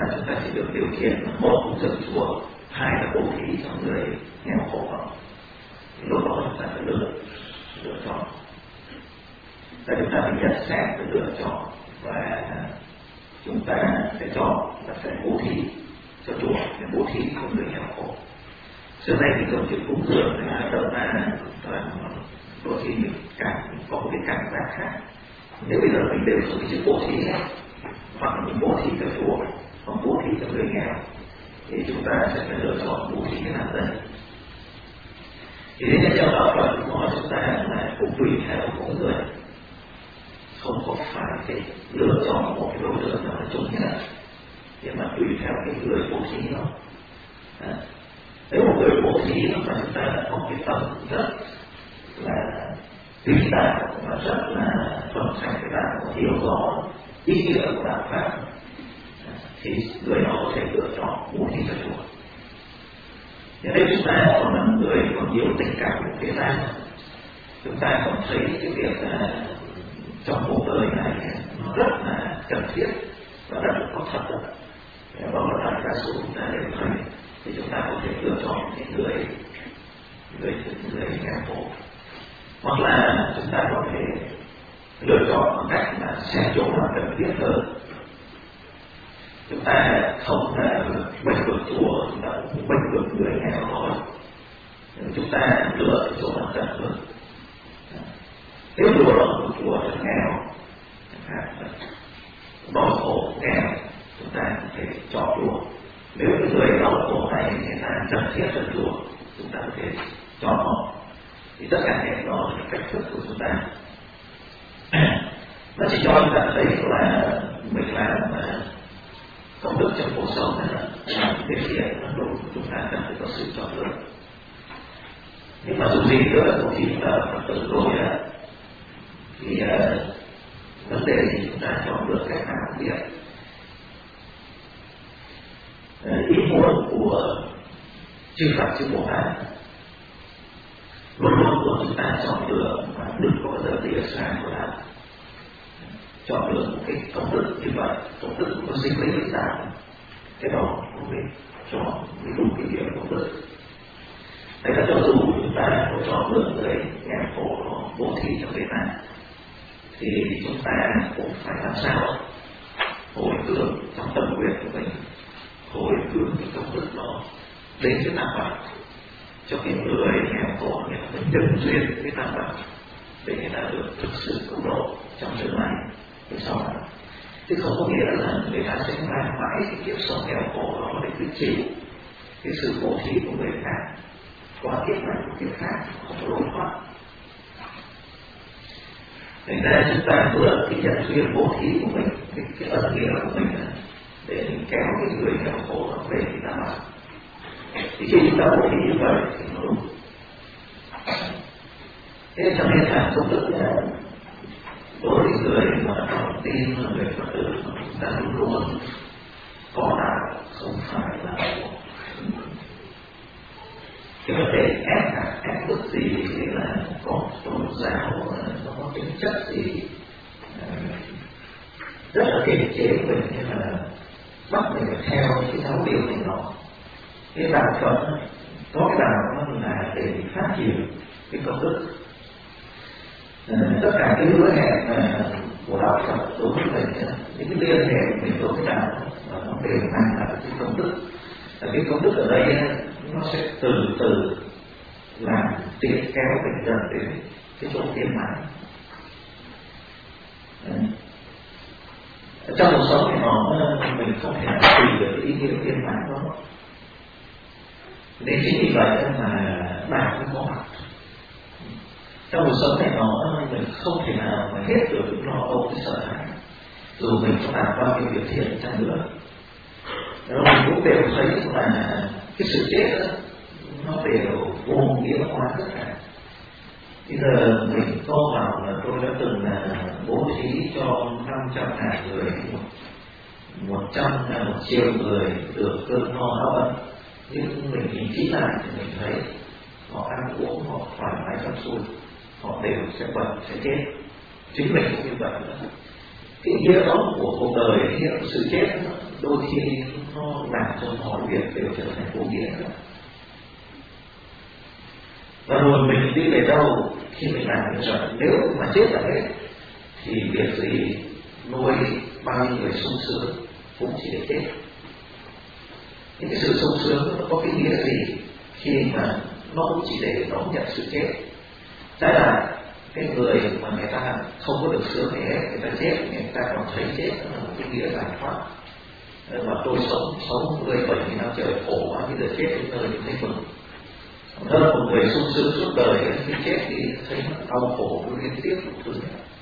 chúng ta chỉ được điều khiển một dựng chùa, hai là bố thí cho người nghèo khổ. Lúc đó chúng ta phải lựa chọn. Và chúng ta phải nhận xét và lựa chọn, và chúng ta sẽ chọn là phải bố thí cho chùa, để bố thí cho người nghèo khổ. Trước đây thì câu chuyện cúng dường thì hoạt động là đôi khi mình có một cái cảm giác khác. Nếu bây giờ mình đều dùng cái chữ bố thí này, hoặc là mình bố thí cho chùa, hoặc bố thí cho người nghèo, thì chúng ta sẽ phải lựa chọn bố thí cái nào đây. Thì đến theo đạo Phật thì nói chúng ta là cũng tùy theo mỗi người, không có phải cái lựa chọn một cái đối tượng nào là chung nhất, nhưng mà tùy theo cái người bố thí đó. Nếu một người bố thí mà chúng ta đã có cái tâm rất là vĩ đại và rất là thuần thành cái đạo, hiểu rõ ý nghĩa của đạo pháp, thì người đó có thể lựa chọn bố thí cho chùa. Nếu chúng ta còn là người còn nhiều tình cảm của thế gian, chúng ta còn thấy cái việc trong cuộc đời này nó rất là cần thiết và rất là có thật. Đó là đại đa số chúng ta đều thấy, thì chúng ta có thể lựa chọn những người nghèo khổ, hoặc là chúng ta có thể lựa chọn bằng cách là xem chỗ nào cần thiết hơn. Chúng ta không là bênh vực chùa, chúng ta cũng bênh vực người nghèo thôi. Chúng ta lựa chỗ nào cần hơn. Nếu chùa là một chùa rất nghèo, đói khổ nghèo, chúng ta có thể chọn chùa. Nếu người đau khổ này người ta cần thiết cho chùa, chúng ta có thể chọn họ. Thì tất cả những đó là cách thức của chúng ta. Nó chỉ cho chúng ta thấy là mình làm công đức trong cuộc sống này là cái thiện độ của chúng ta cần phải có sự chọn lựa. Nhưng mà dù gì nữa thì chúng ta phải tự rồi thì vấn đề thì chúng ta chọn lựa cách nào cũng biết. Ý muốn của chư Phật chư Bồ Tát luôn luôn của chúng ta chọn lựa và đừng có giờ lìa xa của đạo. Chọn lựa một cái công đức như vậy, công đức có sinh lý với đạo, cái đó của mình chọn cái đúng cái điểm công đức. Đấy là cho dù chúng ta có chọn lựa người nghèo khổ bố thí cho người ta, thì chúng ta cũng phải làm sao hồi hướng trong tâm nguyện của mình, hồi hướng cái công đức đó đến cái tam bảo, cho cái người nghèo khổ người ta nhân duyên cái tam bảo để người ta được thực sự cứu độ trong tương lai. Thì sau đó, chứ không có nghĩa là người ta sẽ mang mãi cái kiếp sống nghèo khổ đó để cứ chịu cái sự bố thí của người khác, qua kiếp này của kiếp khác, không có lối thoát. Thành ra chúng ta vừa cái nhận duyên bố thí của mình, cái ân nghĩa của mình để mình kéo cái người nghèo khổ đó về thì ta bảo. Thì khi chúng ta bố thí như vậy thì nó đúng. Thế cho nên là công đức đối với người mà có tin là người Phật tử, chúng ta luôn luôn có đạo, không phải là cái vấn đề ép bức gì thì là có tôn giáo, nó có tính chất gì rất là kiềm chế mình, như là bắt mình phải theo cái giáo điều này đó. Cái đạo Phật có cái đạo nó là để phát triển cái công đức. Tất cả cái hứa hẹn của đạo Phật đối với mình, những cái liên hệ của mình đối với đạo nó đều mang lại cái công đức. Và cái công đức ở đây nó sẽ từ từ làm tiện kéo mình dần đến cái chỗ viên mãn. Trong cuộc sống thì mình không thể tìm được ý nghĩa viên mãn đó. Nên chính vì vậy mà đạo mới có mặt. Trong cuộc sống này mình không thể nào mà hết được những lo âu cái sợ hãi, dù mình có làm bao nhiêu việc thiện chăng nữa. Rồi mình cũng đều thấy là cái sự chết đó, nó đều vô nghĩa hóa tất cả. Bây giờ mình có vào là tôi đã từng là bố thí cho 500.000 người, 1 triệu người được cơm no áo ấm. Nhưng mình nhìn kỹ lại thì mình thấy họ ăn uống, họ thoải mái trong xuôi, họ đều sẽ bệnh, sẽ chết. Chính mình cũng như vậy nữa. Cái nghĩa đó của cuộc đời, nghĩa của sự chết đôi khi nó làm cho mọi việc đều trở thành vô nghĩa. Và rồi mình đi về đâu khi mình làm việc rồi, nếu mà chết là hết thì việc gì nuôi bao nhiêu người sung sướng cũng chỉ để chết. Những cái sự sung sướng nó có cái nghĩa gì khi mà nó cũng chỉ để đón nhận sự chết? Trái lại cái người mà người ta không có được sướng gì hết, người ta chết, người ta còn thấy chết là một cái nghĩa giải thoát. Mà tôi sống 60-70 năm trời khổ quá, bây giờ chết đến nơi thì thấy mừng. Hơn một người sung sướng suốt đời, khi chết thì thấy nó đau khổ liên tiếp một thứ.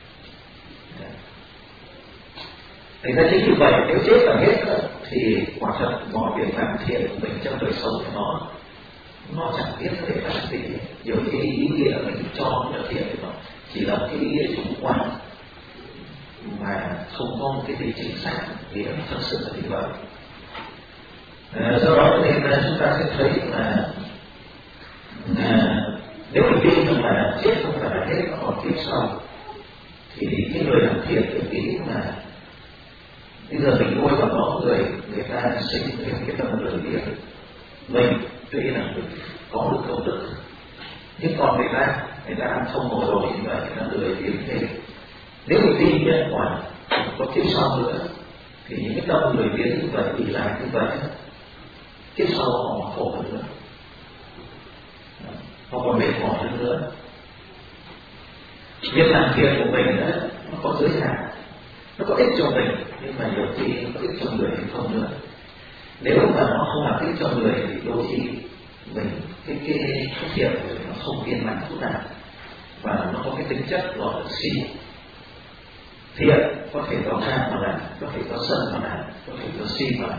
Thành ra chính như vậy, nếu chết là hết thì quả thật mọi việc làm thiện của mình trong đời sống của nó chẳng biết có thể làm gì. Nhiều cái ý nghĩa mình cho nó thiện nó chỉ là cái ý nghĩa chủ quan mà không có một cái gì chính xác thì nó thật sự là như vậy. Do đó nên là chúng ta sẽ thấy là nếu mình tin rằng là chết không phải là hết, nó còn kiếp sau, thì cái người làm thiện tự nghĩ là bây giờ mình nuôi vào đó người ta sinh cái tâm lời biết mình tuy là mình có được công đức, nhưng còn người ta ăn không ngồi rồi như vậy, người ta lười biếng thêm. Nếu mình tin nhân quả có kiếp sau nữa thì những cái tâm lười biếng như vậy thì làm như vậy kiếp sau họ khổ hơn nữa, họ còn mệt mỏi hơn nữa. Việc làm thiện của mình đó, nó có giới hạn, nó có ích cho mình, nhưng mà nhiều khi nó có ích cho người thì không nữa. Nếu mà nó không làm ích cho người thì đôi khi mình cái thiện của mình nó không viên mãn chút nào, và nó có cái tính chất gọi là si. Thiện có thể có tham mà làm, có thể có sân mà làm, có thể có si mà làm.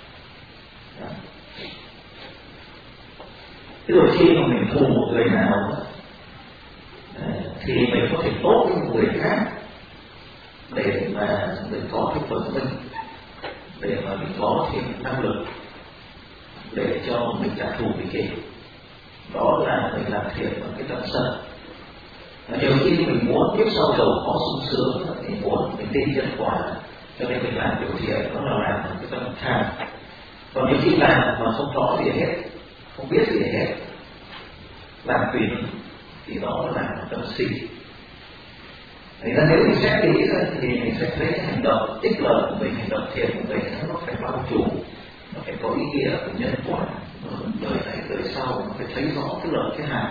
Thế rồi khi mà mình thù một người nào thì mình có thể tốt với một người khác để mà mình có cái phần mình, để mà mình có thêm năng lực để cho mình trả thù với kia. Đó là mình làm thiện bằng cái tâm sân. Nhiều khi mình muốn tiếp sau giàu có sung sướng, mình muốn mình tin nhân quả, cho nên mình làm điều thiện, đó là làm bằng cái tâm tham. Còn những khi làm mà không rõ gì hết, không biết gì hết, làm tùy thì đó là tâm si. Thế nên nếu mình xét kỹ ra thì mình sẽ thấy hành động ích lợi của mình, hành động thiện của mình nó phải bao trùm, nó phải có ý nghĩa của nhân quả, đời này đời sau nó phải thấy rõ cái lợi cái hại.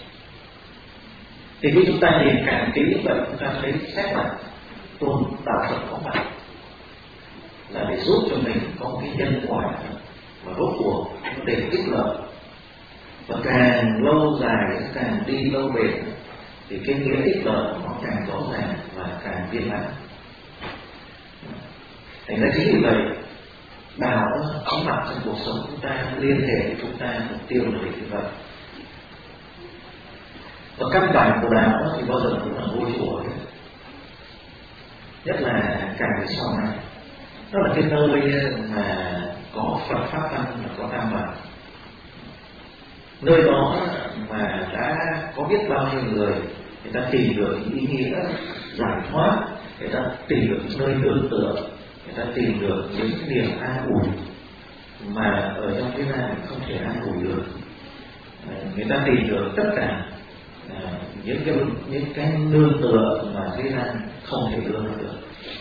Thì khi chúng ta nhìn càng kỹ như vậy, chúng ta thấy xét lại tôn đạo Phật có mặt là để giúp cho mình có một cái nhân quả mà rốt cuộc nó để ích lợi, và càng lâu dài càng đi lâu bền thì cái nghĩa ích lợi nó càng rõ ràng và càng viên mãn. Thành ra chính vì vậy đạo có mặt trong cuộc sống chúng ta, liên hệ với chúng ta, mục tiêu là như vậy. Và căn bản của đạo thì bao giờ cũng là ngôi chùa ấy. Nhất là càng về sau này, đó là cái nơi mà có Phật pháp tăng, là có tam bảo. Nơi đó mà đã có biết bao nhiêu người ta tìm được ý nghĩa giải thoát, người ta tìm được nơi nương tựa, người ta tìm được những niềm an ủi mà ở trong thế gian không thể an ủi được. Người ta tìm được tất cả những cái nương tựa mà thế gian không thể nương được.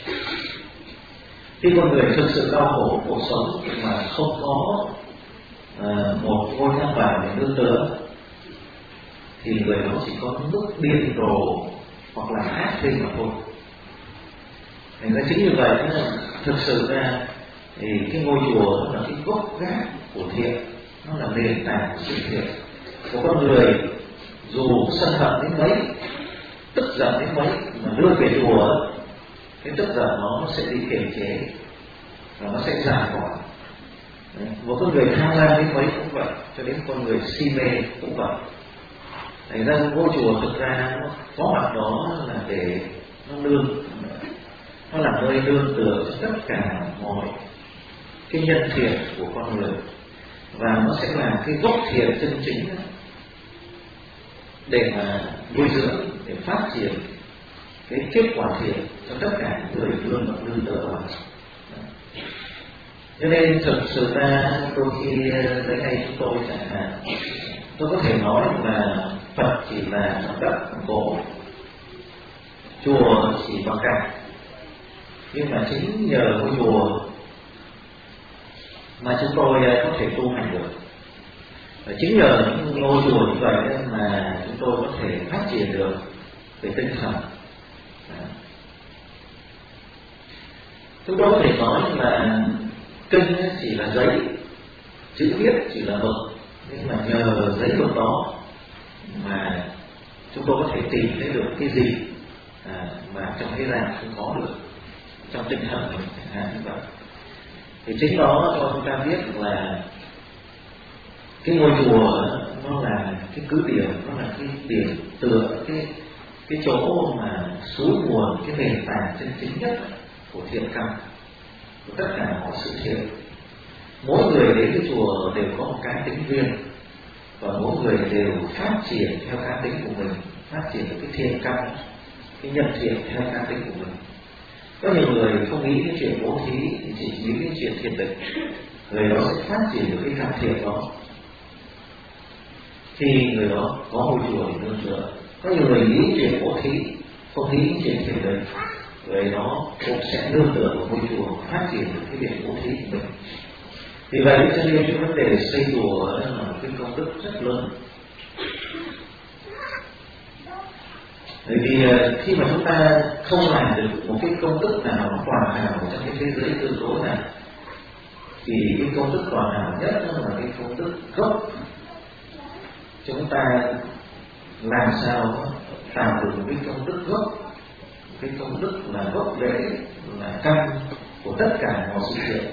Khi con người thực sự đau khổ cuộc sống mà không có một ngôi tam bảo để nương tựa thì người đó chỉ có mức điên rồ hoặc là ác thêm mà thôi. Thành ra chính như vậy, thực sự ra thì cái ngôi chùa nó là cái gốc gác của thiện, nó là nền tảng của sự thiện. Của con người dù sân hận đến mấy, tức giận đến mấy mà đưa về chùa, cái tức giận nó sẽ đi kiềm chế và nó sẽ giải tỏa. Một con người tham lam đến mấy cũng vậy, cho đến con người si mê cũng vậy. Thành ra ngôi chùa thực ra nó có mặt đó là để nó nương, nó là nơi nương tựa cho tất cả mọi cái nhân thiện của con người, và nó sẽ là cái gốc thiện chân chính để mà nuôi dưỡng, để phát triển cái kết quả thiện cho tất cả những người nương tựa vào. Cho nên thực sự ra đôi khi tới đây chúng tôi chẳng hạn, tôi có thể nói là Phật chỉ là đất gỗ, chùa chỉ bằng gạch, nhưng mà chính nhờ ngôi chùa mà chúng tôi có thể tu hành được. Và chính nhờ những ngôi chùa như vậy mà chúng tôi có thể phát triển được về tinh thần. Chúng tôi có thể nói là kinh chỉ là giấy, chữ viết chỉ là mực, nhưng mà nhờ giấy mực đó mà chúng tôi có thể tìm thấy được cái gì mà trong thế gian không có được trong tinh thần mình chẳng hạn như vậy. Thì chính đó cho chúng ta biết là cái ngôi chùa nó là cái cứ điểm, nó là cái điểm tựa, cái chỗ mà suối nguồn, cái nền tảng chân chính nhất của thiện căn, của tất cả mọi sự thiện. Mỗi người đến cái chùa đều có một cá tính riêng, và mỗi người đều phát triển theo cá tính của mình, phát triển được cái thiện căn, cái nhân thiện theo cá tính của mình. Có nhiều người không nghĩ cái chuyện bố thí thì chỉ nghĩ cái chuyện thiện định, người đó sẽ phát triển được cái căn thiện đó, thì người đó có ngôi chùa để nương tựa. Có nhiều người nghĩ chuyện bố thí, không nghĩ chuyện thiện định, người đó cũng sẽ nương tựa vào ngôi chùa, phát triển được cái việc bố thí của mình. Vì vậy cho nên cái vấn đề xây chùa là một cái công đức rất lớn. Bởi vì khi mà chúng ta không làm được một cái công đức nào hoàn hảo trong cái thế giới tương đối này, thì cái công đức hoàn hảo nhất là cái công đức gốc. Chúng ta làm sao tạo được một cái công đức gốc, cái công đức là gốc rễ, là căn của tất cả mọi sự việc.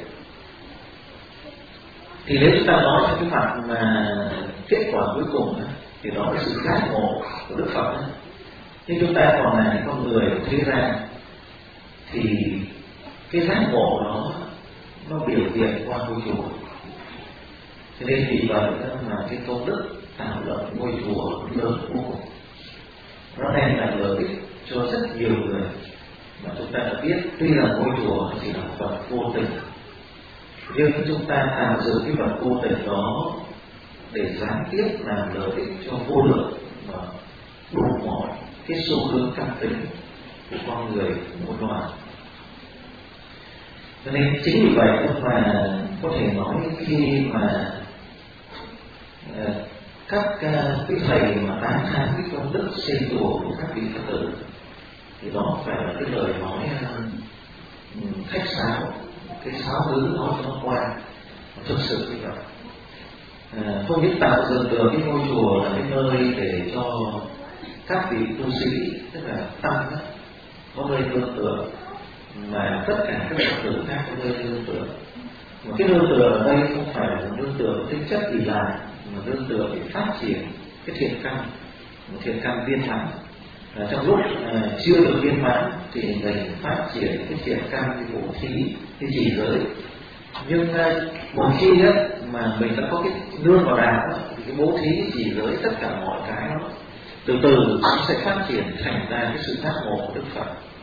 Thì nếu chúng ta nói cho cái mặt mà kết quả cuối cùng thì đó là sự giác ngộ của Đức Phật. Nhưng chúng ta còn là những con người của thế gian, thì cái giác ngộ đó nó biểu hiện qua ngôi chùa. Cho nên vì vậy mà cái công đức tạo lập ngôi chùa lớn vô cùng, nó đem lại lợi ích cho rất nhiều người. Mà chúng ta đã biết, tuy là ngôi chùa chỉ là vật vô tình, nhưng chúng ta tạo dựng cái vật vô tình đó để gián tiếp làm lợi ích cho vô lượng và đủ mọi cái xu hướng căn tính của con người, của mỗi loài. Cho nên chính vì vậy mà có thể nói khi mà các cái thầy mà tán thán cái công đức xây chùa của các vị Phật tử, thì đó phải là cái lời nói khách sáo, cái sáo ngữ nói cho nó qua, thực sự như vậy. Không những tạo dựng được cái ngôi chùa là cái nơi để cho các vị tu sĩ, tức là tăng có nơi nương tựa, mà tất cả các Phật tử khác có nơi nương tựa. Mà cái nương tựa ở đây không phải là nương tựa tính chất gì lại, mà nương tựa để phát triển cái thiện căn, một thiện căn viên mãn. Trong lúc chưa được viên mãn thì mình phát triển cái thiện căn, cái bố thí, cái chỉ giới. Nhưng một khi mà mình đã có cái nương vào đạo thì cái bố thí, chỉ giới, tất cả mọi cái đó từ từ nó sẽ phát triển thành ra cái sự giác ngộ của Đức Phật.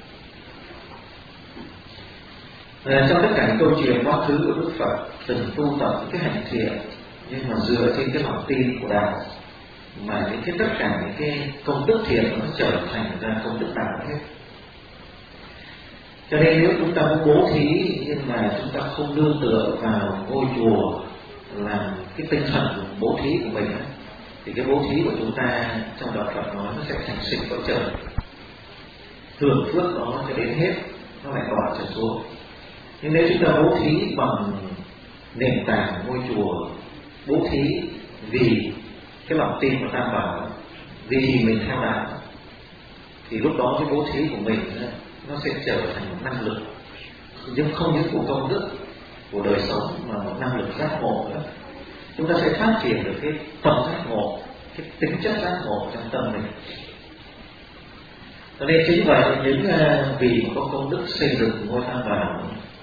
Trong tất cả những câu chuyện quá khứ của Đức Phật từng tu tập cái hành thiện, nhưng mà dựa trên cái lòng tin của đạo, mà những cái tất cả những cái công đức thiện nó trở thành ra công đức đạo hết. Cho nên nếu chúng ta muốn bố thí nhưng mà chúng ta không nương tựa vào ngôi chùa làm cái tinh thần của bố thí của mình, thì cái bố thí của chúng ta trong đạo Phật nói nó sẽ thành sinh cõi trời, hưởng phước đó cho đến hết, nó lại còn trở xuống. Nhưng nếu chúng ta bố thí bằng nền tảng ngôi chùa, bố thí vì cái lòng tin của Tam Bảo, vì mình theo đạo, thì lúc đó cái bố thí của mình nó sẽ trở thành một năng lực, nhưng không những của công đức của đời sống mà một năng lực giác ngộ nữa. Chúng ta sẽ phát triển được cái tâm giác ngộ, cái tính chất giác ngộ trong tâm mình. Cho nên chính vậy những vì mà có công đức xây dựng ngôi Tam Bảo,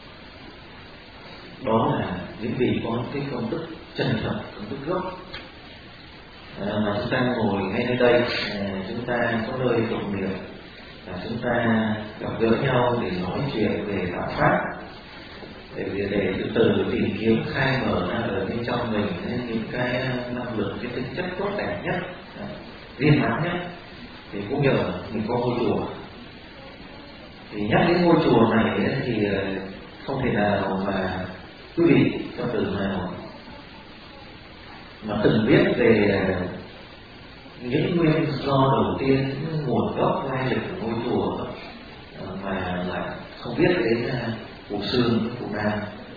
đó là những vì có cái công đức chân thật, công đức gốc, mà chúng ta ngồi ngay nơi đây, chúng ta có nơi tụng niệm, và chúng ta gặp gỡ nhau để nói chuyện về đạo pháp, để từ từ tìm kiếm khai mở ra ở bên trong mình những cái năng lượng, cái tính chất tốt đẹp nhất, viên mãn nhất, thì cũng nhờ mình có ngôi chùa. Thì nhắc đến ngôi chùa này thì không thể nào mà quý vị trong từ nào mà từng biết về những nguyên do đầu tiên, những nguồn gốc lai lịch của ngôi chùa mà lại không biết đến cụ Sương, cụ Nam.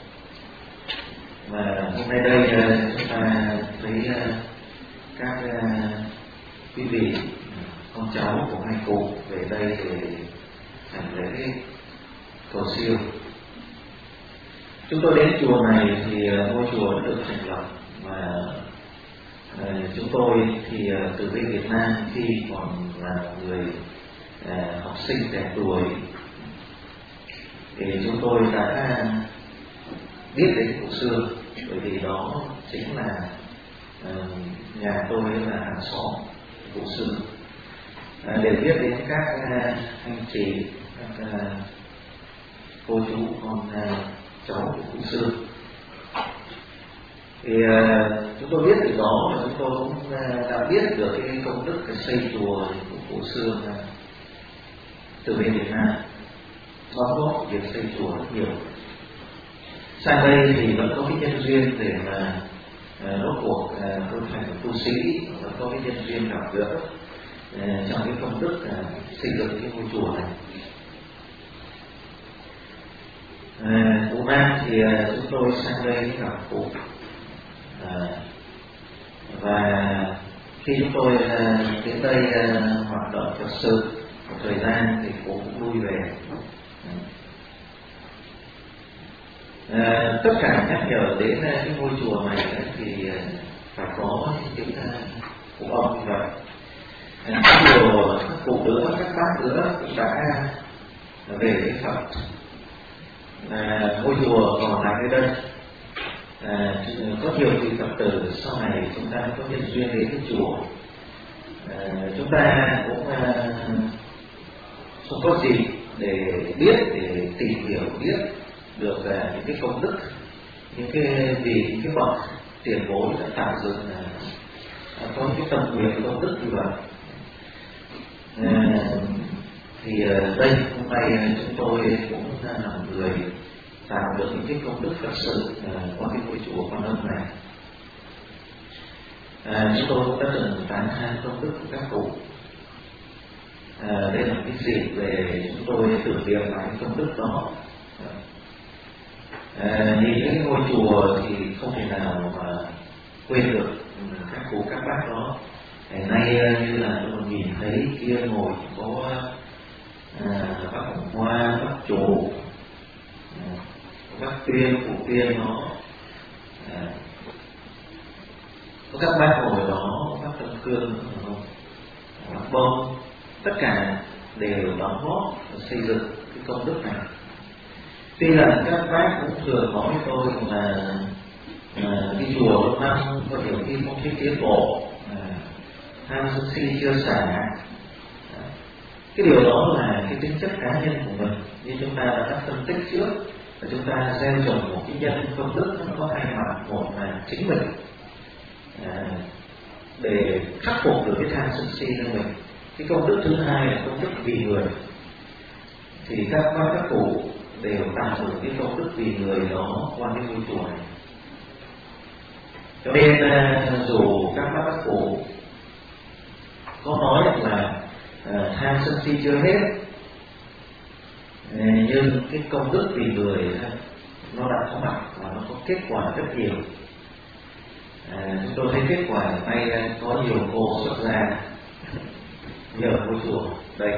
Mà hôm nay đây chúng ta thấy các quý vị con cháu của hai cụ về đây để hành lễ cầu siêu. Chúng tôi đến chùa này thì ngôi chùa đã được thành lập, và chúng tôi thì từ bên Việt Nam khi còn là người học sinh trẻ tuổi thì chúng tôi đã biết đến cụ Sương, bởi vì đó chính là nhà tôi là hàng xóm cụ Sương, để biết đến các anh chị, các cô chú con cháu của cụ Sương. Thì chúng tôi biết từ đó và chúng tôi cũng đã biết được cái công đức cái xây chùa của cụ Sương từ bên Việt Nam, đóng góp việc xây chùa rất nhiều. Sang đây thì vẫn có cái nhân duyên để mà rốt cuộc tôi thành tu sĩ, vẫn có cái nhân duyên gặp gỡ trong cái công đức xây dựng cái ngôi chùa này. Cụ Nam thì chúng tôi sang đây gặp cụ, và khi chúng tôi đến đây hoạt động thật sự một thời gian thì cụ cũng lui về. Tất cả nhắc nhở đến cái ngôi chùa này thì phải có những cụ ông như vậy. Nhiều các cụ nữa, các bác nữa cũng đã về với Phật. Ngôi chùa còn lại ở đây, có nhiều vị Phật tử sau này chúng ta có nhân duyên đến cái chùa, chúng ta cũng không có gì để biết, để tìm hiểu biết được những cái công đức, những cái vì những cái bậc tiền bối đã tạo dựng có những cái tâm nguyện công đức như vậy. Thì đây hôm nay chúng tôi cũng là người tạo được những cái công đức thật sự qua cái ngôi chùa Quan Âm này. Chúng tôi cũng đã từng tán thán công đức của các cụ. Đây là cái dịp để chúng tôi tưởng niệm lại công đức đó. Nhìn cái ngôi chùa thì không thể nào mà quên được các cụ các bác đó. Ngày nay như là tôi nhìn thấy kia ngồi có bác Hồng Hoa, bác Chủ, bác Tuyên, cụ Tuyên đó, có các bác ngồi đó, bác Tân Cương, bác Bông, tất cả đều đóng góp xây dựng cái công đức này. Tuy là các bác cũng thường nói với tôi là đi chùa lâu năm có nhiều khi không thích tiến bộ, tham sân si chưa xả. Cái điều đó là cái tính chất cá nhân của mình, như chúng ta đã phân tích trước, và chúng ta gieo trồng một cái nhân công đức nó có hai mặt. Một là chính mình để khắc phục được cái tham sân si cho mình. Cái công đức thứ hai là công đức vì người. Thì các bác các cụ đều tạo được cái công đức vì người đó qua cái ngôi chùa này. Cho nên dù các bác các cụ có nói là tham sân si chưa hết, nhưng cái công đức vì người nó đã có mặt và nó có kết quả rất nhiều. Chúng tôi thấy kết quả ở đây có nhiều cô xuất gia nhờ ngôi chùa đây.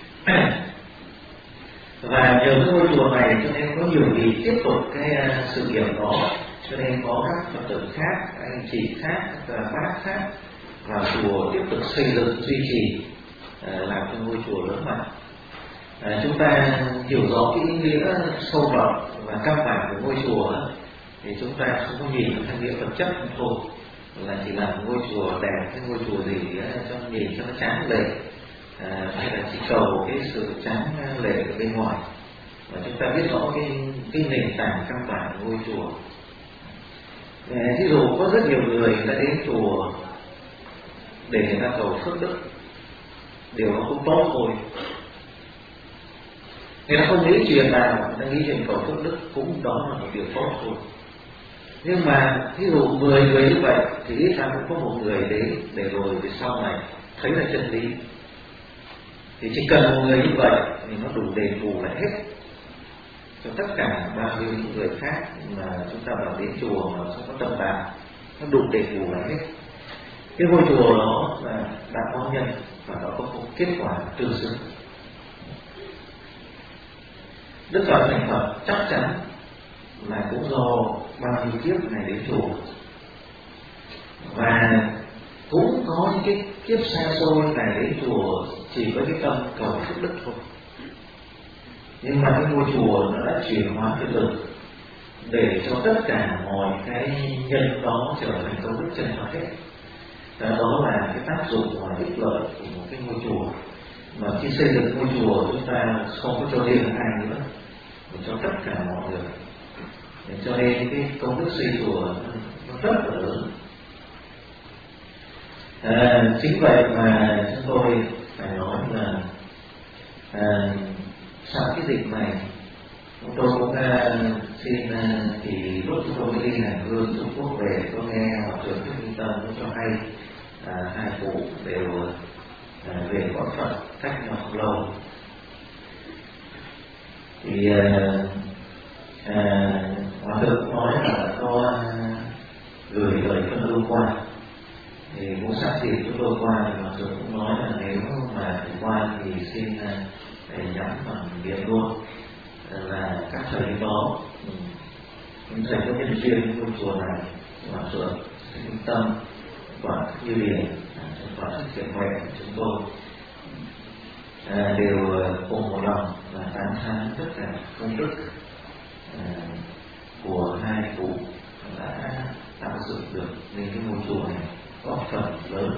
Và nhờ cái ngôi chùa này cho nên có nhiều vị tiếp tục cái sự nghiệp đó, cho nên có các Phật tử khác, các anh chị khác, các bác khác vào chùa tiếp tục xây dựng duy trì, làm cho ngôi chùa lớn mạnh. Chúng ta hiểu rõ cái ý nghĩa sâu rộng và căn bản của ngôi chùa thì chúng ta không có nhìn theo nghĩa vật chất thôi, là chỉ làm ngôi chùa đẹp, cái ngôi chùa gì cho nhìn cho nó tráng lệ, hay là chỉ cầu cái sự tráng lệ ở bên ngoài, và chúng ta biết rõ cái nền tảng căn bản của ngôi chùa. Ví dụ có rất nhiều người đã đến chùa để người ta cầu phước đức, điều nó cũng tốt thôi. Người ta không nghĩ chuyện nào, người ta nghĩ chuyện cầu phước đức cũng đó là một điều tốt thôi. Nhưng mà ví dụ 10 người như vậy thì ít ra cũng có một người đến để rồi về sau này thấy là chân lý. Thì chỉ cần một người như vậy thì nó đủ đền bù lại hết cho tất cả bao nhiêu những người khác mà chúng ta vào đến chùa mà không có tâm đạo, nó đủ đền bù lại hết. Cái ngôi chùa đó là đã có nhân và nó có một kết quả tương xứng. Đức Phật thành Phật chắc chắn là cũng do bao nhiêu kiếp này đến chùa, và cũng có những cái kiếp xa xôi này đến chùa chỉ với cái tâm cầu phước đức thôi. Nhưng mà cái ngôi chùa nó đã chuyển hóa cái lực để cho tất cả mọi cái nhân đó trở thành công đức chân thật hết. Đó là cái tác dụng và ích lợi của một cái ngôi chùa. Mà khi xây dựng ngôi chùa chúng ta không có cho riêng ai nữa, mà cho tất cả mọi người. Cho nên cái công đức xây chùa nó rất là lớn. Chính vậy mà chúng tôi phải nói là sau cái dịch này chúng tôi cũng xin thì lúc chúng tôi đi hành hương Trung Quốc về, tôi nghe học trưởng Thích Minh Tâm cho hay hai cụ đều về có Phật cách nhau không lâu. Thì Hòa Thượng cũng nói là có gửi lời phân lưu qua, thì muốn sắp xỉ chúng tôi qua thì Hòa Thượng cũng nói là nếu mà qua thì xin nhắm bằng miệng luôn là các thầy đó, những thầy có nhân duyên với ngôi chùa này, Hòa Thượng Thích Tâm, Quả Như Điển, Quả Thích Thiện Huệ chúng tôi đều cùng một lòng là tán thán tất cả công đức của hai cụ đã tạo dựng được nên cái ngôi chùa này có phần lớn.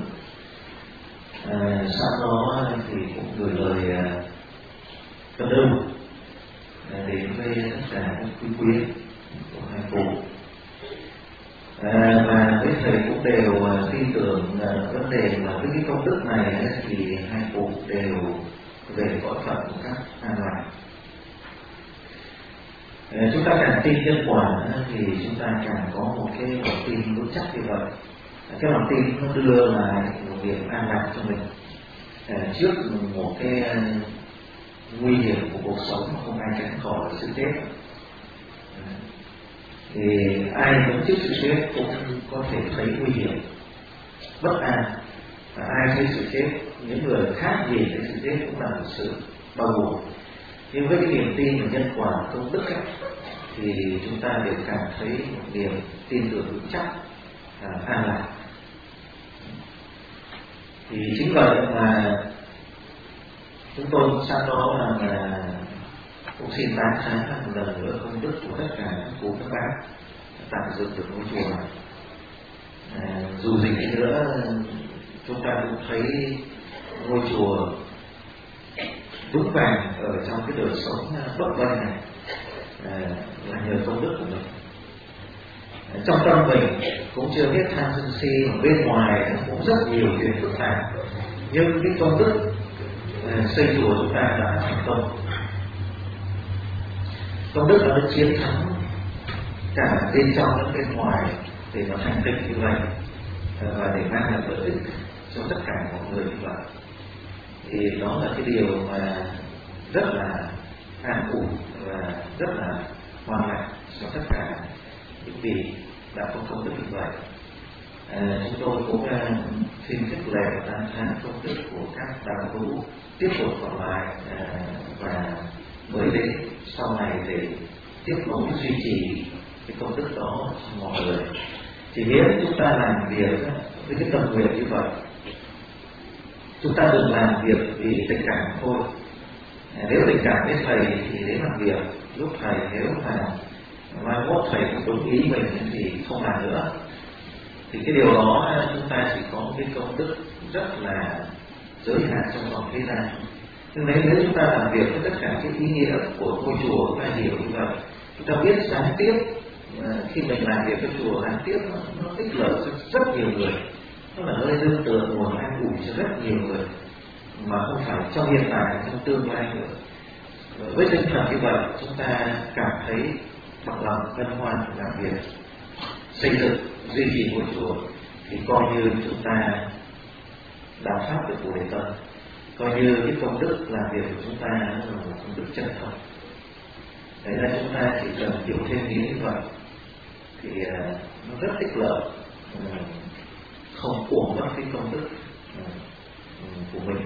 Sau đó thì cũng gửi lời cảm ơn đến với tất cả các quý quyến của hai cụ, và mấy thầy cũng đều tin tưởng vấn đề mà với cái công đức này thì hai cụ đều về cõi Phật một cách an lạc. Chúng ta càng tin nhân quả thì chúng ta càng có một cái lòng tin vững chắc như vậy. Cái lòng tin nó đưa lại một điểm an lạc cho mình trước một cái nguy hiểm của cuộc sống mà không ai tránh khỏi sự chết. Thì ai đứng trước sự chết cũng có thể thấy nguy hiểm, bất an, và ai thấy sự chết, những người khác nhìn thấy sự chết cũng là một sự bao buồn. Nhưng với cái niềm tin và nhân quả công đức ấy, thì chúng ta đều cảm thấy một niềm tin tưởng vững chắc, an lạc. Thì chính vậy mà chúng tôi sau đó là cũng xin tán thán một lần nữa công đức của tất cả các cô các bác tạo dựng được ngôi chùa này. Dù gì đi nữa chúng ta cũng thấy ngôi chùa vững vàng ở trong cái đời sống bất vân này là nhờ công đức của mình. Trong tâm mình cũng chưa biết tham sân si, ở bên ngoài cũng rất nhiều chuyện phức tạp, nhưng cái công đức xây chùa chúng ta đã thành công. Công đức nó chiến thắng cả bên trong lẫn bên ngoài để nó thành tựu như vậy, và để mang lại lợi ích cho tất cả mọi người như vậy. Thì đó là cái điều mà rất là an ủi và rất là hoàn hảo cho tất cả những vị đã có công đức như vậy. Chúng tôi cũng xin khích lệ tán thán công đức của các đạo hữu tiếp tục còn lại và mới đến sau này để tiếp nối duy trì cái công đức đó cho mọi người. Chỉ nếu chúng ta làm việc với cái tâm nguyện như vậy, chúng ta đừng làm việc vì tình cảm thôi. Nếu tình cảm với thầy thì đến làm việc, lúc thầy nếu mà mai mốt thầy không đúng ý mình thì không làm nữa. Thì cái điều đó chúng ta chỉ có một cái công đức rất là giới hạn trong vòng thế gian. Nếu chúng ta làm việc với tất cả cái ý nghĩa của ngôi chùa, chúng ta hiểu như vậy, chúng ta biết gián tiếp khi mình làm việc với chùa, gián tiếp nó ích lợi cho rất nhiều người, nó là nơi nương tựa nguồn an ủi cho rất nhiều người, mà không phải trong hiện tại, trong tương lai nữa. Với tinh thần như vậy, chúng ta cảm thấy bằng lòng hân hoan làm việc xây dựng duy trì ngôi chùa, thì coi như chúng ta đã phát được Bồ Đề Tâm, coi như cái công đức làm việc của chúng ta là một công đức chân thật. Đấy là chúng ta chỉ cần hiểu thêm nghĩa như vậy thì nó rất ích lợi, không uổng mất cái công đức của mình.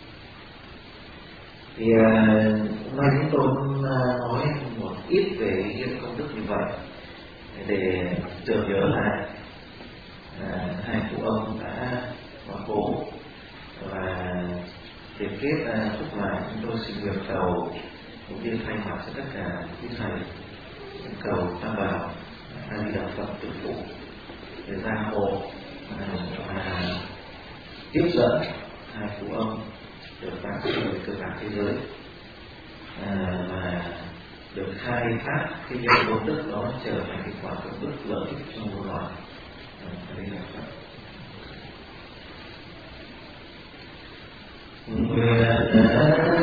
Thì hôm nay chúng tôi muốn nói một ít về những công đức như vậy để tưởng nhớ lại hai cụ ông đã quá cố, và để kết thúc lại chúng tôi xin nguyện cầu cũng như thay mặt cho tất cả quý thầy cầu Tam Bảo A Di Đà Phật Tử Phụ để gia hộ và tiếp dẫn hai cụ ông được phát triển cơ bản thế giới và được khai thác cái nhân công đức đó trở thành cái quả công đức lợi ích cho muôn loài. Đây là Phật.